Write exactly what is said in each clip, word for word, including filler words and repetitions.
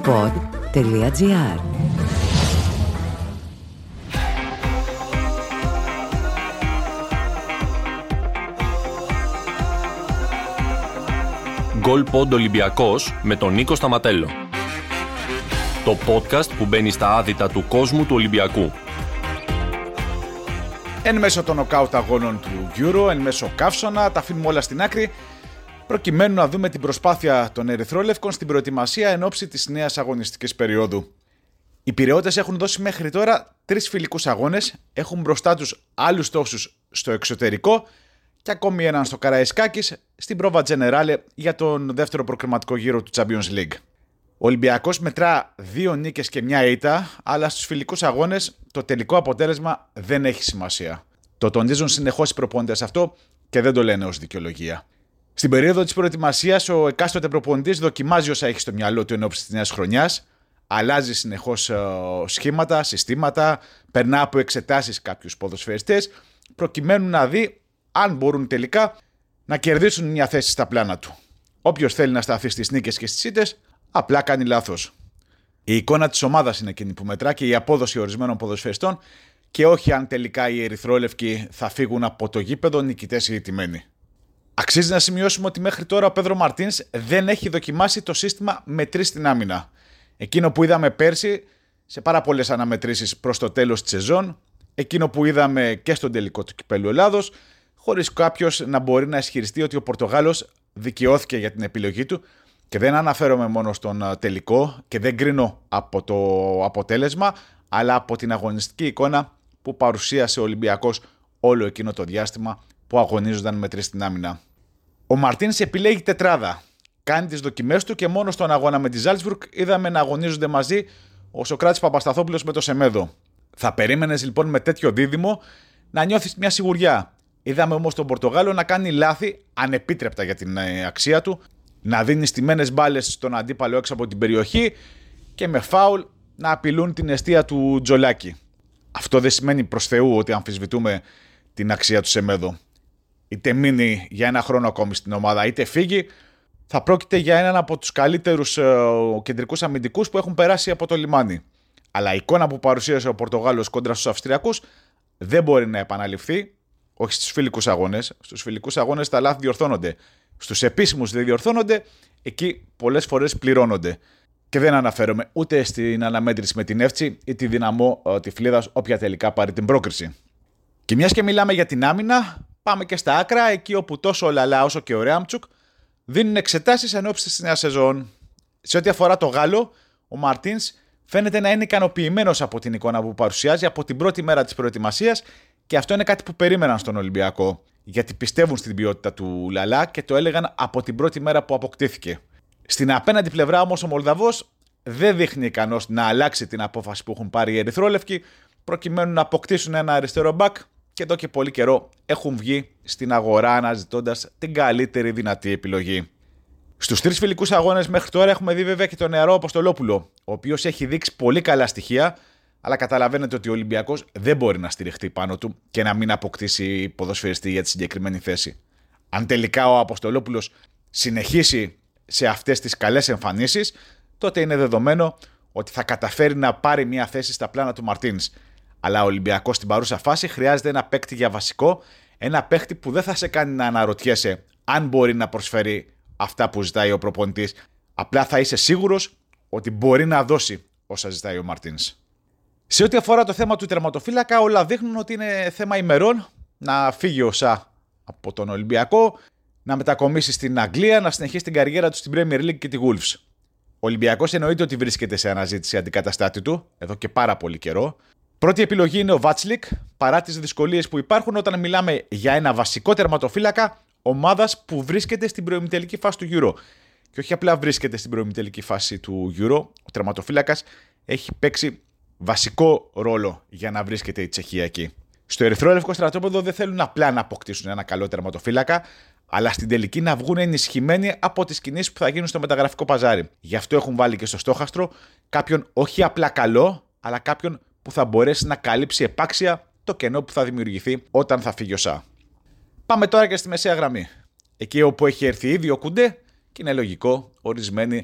pod τελεία gr. Goalpod Ολυμπιακός με τον Νίκο Σταματέλο. Το podcast που μπαίνει στα άδυτα του κόσμου του Ολυμπιακού. Εν μέσω των νοκάουτ αγώνων του Euro, εν μέσω καύσωνα, τα αφήνουμε όλα στην άκρη, προκειμένου να δούμε την προσπάθεια των Ερυθρόλευκων στην προετοιμασία εν ώψη της νέας αγωνιστικής περίοδου. Οι Πειραιώτες έχουν δώσει μέχρι τώρα τρεις φιλικούς αγώνες, έχουν μπροστά τους άλλους τόσους στο εξωτερικό και ακόμη έναν στο Καραϊσκάκης στην πρόβα Τζενεράλε για τον δεύτερο προκριματικό γύρο του Champions League. Ο Ολυμπιακός μετρά δύο νίκες και μια ήττα, αλλά στους φιλικούς αγώνες το τελικό αποτέλεσμα δεν έχει σημασία. Το τονίζουν συνεχώς οι προπονητές αυτό και δεν το λένε ως δικαιολογία. Στην περίοδο της προετοιμασίας, ο εκάστοτε προπονητής δοκιμάζει όσα έχει στο μυαλό του εν ώψη της νέας χρονιάς, αλλάζει συνεχώς σχήματα, συστήματα, περνά από εξετάσεις κάποιους ποδοσφαιριστές, προκειμένου να δει αν μπορούν τελικά να κερδίσουν μια θέση στα πλάνα του. Όποιος θέλει να σταθεί στις νίκες και στις ήττες, απλά κάνει λάθος. Η εικόνα της ομάδας είναι εκείνη που μετρά και η απόδοση ορισμένων ποδοσφαιριστών και όχι αν τελικά οι ερυθρόλευκοι θα φύγουν από το γήπεδο νικητές ή ηττημένοι. Αξίζει να σημειώσουμε ότι μέχρι τώρα ο Πέδρο Μαρτίνς δεν έχει δοκιμάσει το σύστημα με τρεις στην άμυνα. Εκείνο που είδαμε πέρσι σε πάρα πολλές αναμετρήσεις προς το τέλος της σεζόν, εκείνο που είδαμε και στον τελικό του Κυπέλλου Ελλάδος, χωρίς κάποιος να μπορεί να ισχυριστεί ότι ο Πορτογάλος δικαιώθηκε για την επιλογή του. Και δεν αναφέρομαι μόνο στον τελικό και δεν κρίνω από το αποτέλεσμα, αλλά από την αγωνιστική εικόνα που παρουσίασε ο Ολυμπιακός όλο εκείνο το διάστημα που αγωνίζονταν με τρεις στην άμυνα. Ο Μαρτίνς επιλέγει τετράδα. Κάνει τις δοκιμές του και μόνο στον αγώνα με τη Ζάλτσμπουργκ είδαμε να αγωνίζονται μαζί ο Σοκράτης Παπασταθόπουλος με το Σεμέδο. Θα περίμενες λοιπόν με τέτοιο δίδυμο να νιώθεις μια σιγουριά. Είδαμε όμως τον Πορτογάλο να κάνει λάθη ανεπίτρεπτα για την αξία του, να δίνει στιμένες μπάλες στον αντίπαλο έξω από την περιοχή και με φάουλ να απειλούν την εστία του Τζολάκη. Αυτό δεν σημαίνει προς Θεού ότι αμφισβητούμε την αξία του Σεμέδο. Είτε μείνει για ένα χρόνο ακόμη στην ομάδα, είτε φύγει, θα πρόκειται για έναν από τους καλύτερους ε, κεντρικούς αμυντικούς που έχουν περάσει από το λιμάνι. Αλλά η εικόνα που παρουσίασε ο Πορτογάλος κόντρα στους Αυστριακούς δεν μπορεί να επαναληφθεί, όχι στους φιλικούς αγώνες. Στους φιλικούς αγώνες τα λάθη διορθώνονται. Στους επίσημους δεν διορθώνονται, εκεί πολλές φορές πληρώνονται. Και δεν αναφέρομαι ούτε στην αναμέτρηση με την Εύτσι ή τη Δυναμό ε, Τυφλίδας, όποια τελικά πάρει την πρόκριση. Και μιας και μιλάμε για την άμυνα, πάμε και στα άκρα, εκεί όπου τόσο ο Λαλά όσο και ο Ρέαμτσουκ δίνουν εξετάσεις εν ώψη της νέας σεζόν. Σε ό,τι αφορά το Γάλλο, ο Μαρτίνς φαίνεται να είναι ικανοποιημένος από την εικόνα που παρουσιάζει από την πρώτη μέρα της προετοιμασίας και αυτό είναι κάτι που περίμεναν στον Ολυμπιακό. Γιατί πιστεύουν στην ποιότητα του Λαλά και το έλεγαν από την πρώτη μέρα που αποκτήθηκε. Στην απέναντι πλευρά όμως ο Μολδαβός δεν δείχνει ικανός να αλλάξει την απόφαση που έχουν πάρει οι Ερυθρόλευκοι προκειμένου να αποκτήσουν ένα αριστερό μπακ και εδώ και πολύ καιρό έχουν βγει στην αγορά αναζητώντας την καλύτερη δυνατή επιλογή. Στους τρεις φιλικούς αγώνες μέχρι τώρα έχουμε δει βέβαια και τον νεαρό Αποστολόπουλο, ο οποίος έχει δείξει πολύ καλά στοιχεία, αλλά καταλαβαίνετε ότι ο Ολυμπιακός δεν μπορεί να στηριχτεί πάνω του και να μην αποκτήσει ποδοσφαιριστή για τη συγκεκριμένη θέση. Αν τελικά ο Αποστολόπουλος συνεχίσει σε αυτές τις καλές εμφανίσεις, τότε είναι δεδομένο ότι θα καταφέρει να πάρει μια θέση στα πλάνα του Μαρτίνς. Αλλά ο Ολυμπιακός στην παρούσα φάση χρειάζεται ένα παίκτη για βασικό, ένα παίκτη που δεν θα σε κάνει να αναρωτιέσαι αν μπορεί να προσφέρει αυτά που ζητάει ο προπονητής. Απλά θα είσαι σίγουρος ότι μπορεί να δώσει όσα ζητάει ο Μαρτίνς. Σε ό,τι αφορά το θέμα του τερματοφύλακα, όλα δείχνουν ότι είναι θέμα ημερών να φύγει ο Σα από τον Ολυμπιακό, να μετακομίσει στην Αγγλία, να συνεχίσει την καριέρα του στην Premier League και τη Wolves. Ο Ολυμπιακός εννοείται ότι βρίσκεται σε αναζήτηση αντικαταστάτη του εδώ και πάρα πολύ καιρό. Πρώτη επιλογή είναι ο Βάτσλικ, παρά τις δυσκολίες που υπάρχουν όταν μιλάμε για ένα βασικό τερματοφύλακα ομάδας που βρίσκεται στην προημιτελική φάση του Euro. Και όχι απλά βρίσκεται στην προημιτελική φάση του Euro, ο τερματοφύλακας έχει παίξει βασικό ρόλο για να βρίσκεται η Τσεχία εκεί. Στο ερυθρόλευκο στρατόπεδο δεν θέλουν απλά να αποκτήσουν ένα καλό τερματοφύλακα, αλλά στην τελική να βγουν ενισχυμένοι από τις κινήσεις που θα γίνουν στο μεταγραφικό παζάρι. Γι' αυτό έχουν βάλει και στο στόχαστρο κάποιον όχι απλά καλό, αλλά κάποιον που θα μπορέσει να καλύψει επάξια το κενό που θα δημιουργηθεί όταν θα φύγει ο Σα. Πάμε τώρα και στη μεσαία γραμμή. Εκεί όπου έχει έρθει ήδη ο Κουντέ και είναι λογικό ορισμένοι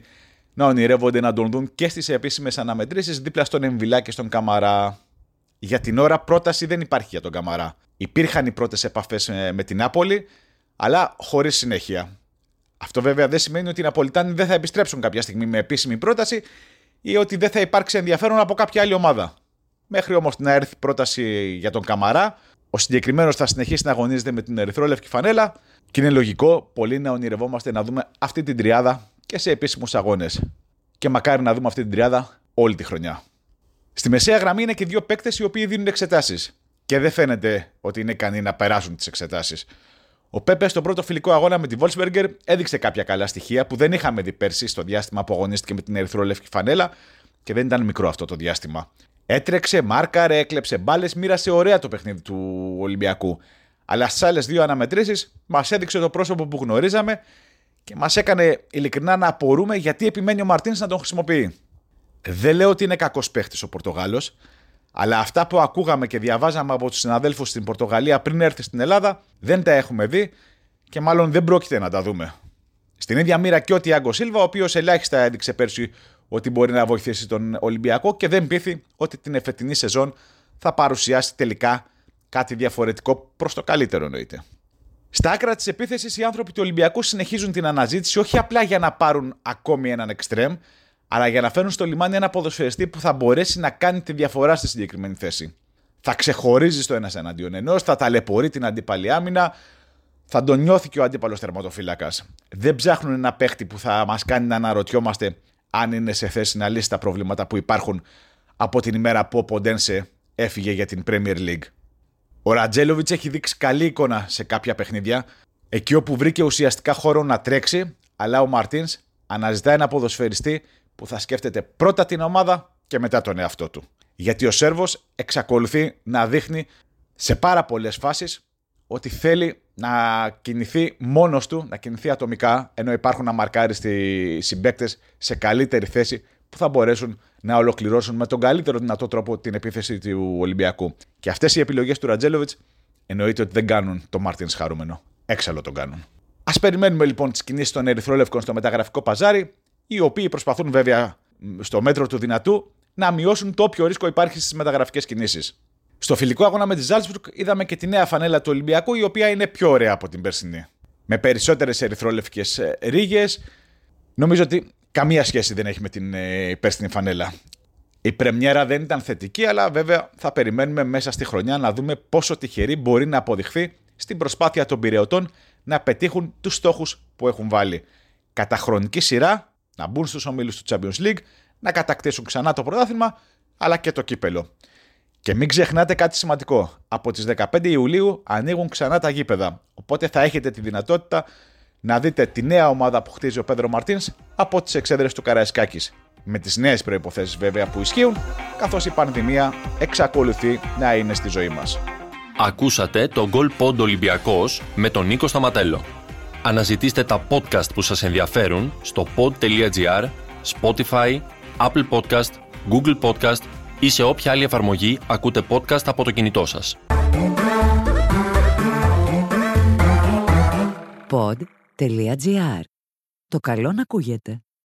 να ονειρεύονται να τον δουν και στις επίσημες αναμετρήσεις δίπλα στον Εμβιλά και στον Καμαρά. Για την ώρα πρόταση δεν υπάρχει για τον Καμαρά. Υπήρχαν οι πρώτες επαφές με την Νάπολη, αλλά χωρίς συνέχεια. Αυτό βέβαια δεν σημαίνει ότι οι Ναπολιτάνοι δεν θα επιστρέψουν κάποια στιγμή με επίσημη πρόταση ή ότι δεν θα υπάρξει ενδιαφέρον από κάποια άλλη ομάδα. Μέχρι όμως να έρθει πρόταση για τον Καμαρά, ο συγκεκριμένος θα συνεχίσει να αγωνίζεται με την ερυθρόλευκη φανέλα και είναι λογικό πολλοί να ονειρευόμαστε να δούμε αυτή την τριάδα και σε επίσημους αγώνες. Και μακάρι να δούμε αυτή την τριάδα όλη τη χρονιά. Στη μεσαία γραμμή είναι και δύο παίκτες οι οποίοι δίνουν εξετάσεις και δεν φαίνεται ότι είναι ικανοί να περάσουν τις εξετάσεις. Ο Πέπε στον πρώτο φιλικό αγώνα με τη Wolfsberger έδειξε κάποια καλά στοιχεία που δεν είχαμε δει πέρσι στο διάστημα που αγωνίστηκε με την ερυθρόλευκη φανέλα και δεν ήταν μικρό αυτό το διάστημα. Έτρεξε, μάρκαρε, έκλεψε μπάλες, μοίρασε ωραία το παιχνίδι του Ολυμπιακού. Αλλά στις άλλες δύο αναμετρήσεις μας έδειξε το πρόσωπο που γνωρίζαμε και μας έκανε ειλικρινά να απορούμε γιατί επιμένει ο Μαρτίνς να τον χρησιμοποιεί. Δεν λέω ότι είναι κακός παίχτης ο Πορτογάλος, αλλά αυτά που ακούγαμε και διαβάζαμε από τους συναδέλφους στην Πορτογαλία πριν έρθει στην Ελλάδα δεν τα έχουμε δει και μάλλον δεν πρόκειται να τα δούμε. Στην ίδια μοίρα και ο Τιάγκο Σίλβα, ο οποίος ελάχιστα έδειξε πέρσι ότι μπορεί να βοηθήσει τον Ολυμπιακό και δεν πείθει ότι την εφετινή σεζόν θα παρουσιάσει τελικά κάτι διαφορετικό προς το καλύτερο εννοείται. Στα άκρα της επίθεσης οι άνθρωποι του Ολυμπιακού συνεχίζουν την αναζήτηση όχι απλά για να πάρουν ακόμη έναν εξτρέμ, αλλά για να φέρουν στο λιμάνι ένα ποδοσφαιριστή που θα μπορέσει να κάνει τη διαφορά στη συγκεκριμένη θέση. Θα ξεχωρίζει στο ένας εναντίον ενός, θα ταλαιπωρεί την αντίπαλη άμυνα, θα τον νιώθει και ο αντίπαλος τερματοφύλακας. Δεν ψάχνουν ένα παίχτη που θα μας κάνει να αναρωτιόμαστε αν είναι σε θέση να λύσει τα προβλήματα που υπάρχουν από την ημέρα που ο Ποντένσε έφυγε για την Premier League. Ο Ρατζέλοβιτς έχει δείξει καλή εικόνα σε κάποια παιχνίδια, εκεί όπου βρήκε ουσιαστικά χώρο να τρέξει, αλλά ο Μαρτίνς αναζητά ένα ποδοσφαιριστή που θα σκέφτεται πρώτα την ομάδα και μετά τον εαυτό του. Γιατί ο Σέρβος εξακολουθεί να δείχνει σε πάρα πολλές φάσεις ότι θέλει να κινηθεί μόνος του, να κινηθεί ατομικά, ενώ υπάρχουν αμαρκάριστοι συμπαίκτες σε καλύτερη θέση που θα μπορέσουν να ολοκληρώσουν με τον καλύτερο δυνατό τρόπο την επίθεση του Ολυμπιακού. Και αυτές οι επιλογές του Ρατζέλοβιτς εννοείται ότι δεν κάνουν τον Μάρτινς χαρούμενο. Έξαλλο τον κάνουν. Ας περιμένουμε λοιπόν τις κινήσεις των ερυθρόλευκων στο μεταγραφικό παζάρι, οι οποίοι προσπαθούν βέβαια στο μέτρο του δυνατού να μειώσουν το όποιο ρίσκο υπάρχει στις μεταγραφικές κινήσεις. Στο φιλικό αγώνα με τη Ζάλτσμπουργκ είδαμε και τη νέα φανέλα του Ολυμπιακού, η οποία είναι πιο ωραία από την περσινή. Με περισσότερες ερυθρόλευκες ρίγες. Νομίζω ότι καμία σχέση δεν έχει με την ε, περσινή φανέλα. Η πρεμιέρα δεν ήταν θετική, αλλά βέβαια θα περιμένουμε μέσα στη χρονιά να δούμε πόσο τυχερή μπορεί να αποδειχθεί στην προσπάθεια των πειραιωτών να πετύχουν τους στόχους που έχουν βάλει. Κατά χρονική σειρά να μπουν στους ομίλους του Champions League, να κατακτήσουν ξανά το πρωτάθλημα, αλλά και το κύπελο. Και μην ξεχνάτε κάτι σημαντικό. Από τις δεκαπέντε Ιουλίου ανοίγουν ξανά τα γήπεδα. Οπότε θα έχετε τη δυνατότητα να δείτε τη νέα ομάδα που χτίζει ο Πέδρο Μαρτίνς από τις εξέδρες του Καραϊσκάκης. Με τις νέες προϋποθέσεις βέβαια που ισχύουν, καθώς η πανδημία εξακολουθεί να είναι στη ζωή μας. Ακούσατε το Goal Pod Ολυμπιακός με τον Νίκο Σταματέλο. Αναζητήστε τα podcast που σας ενδιαφέρουν στο pod.gr, Spotify, Apple Podcast, Google Podcast ή σε όποια άλλη εφαρμογή ακούτε podcast από το κινητό σας. pod.gr. Το καλό να ακούγεται.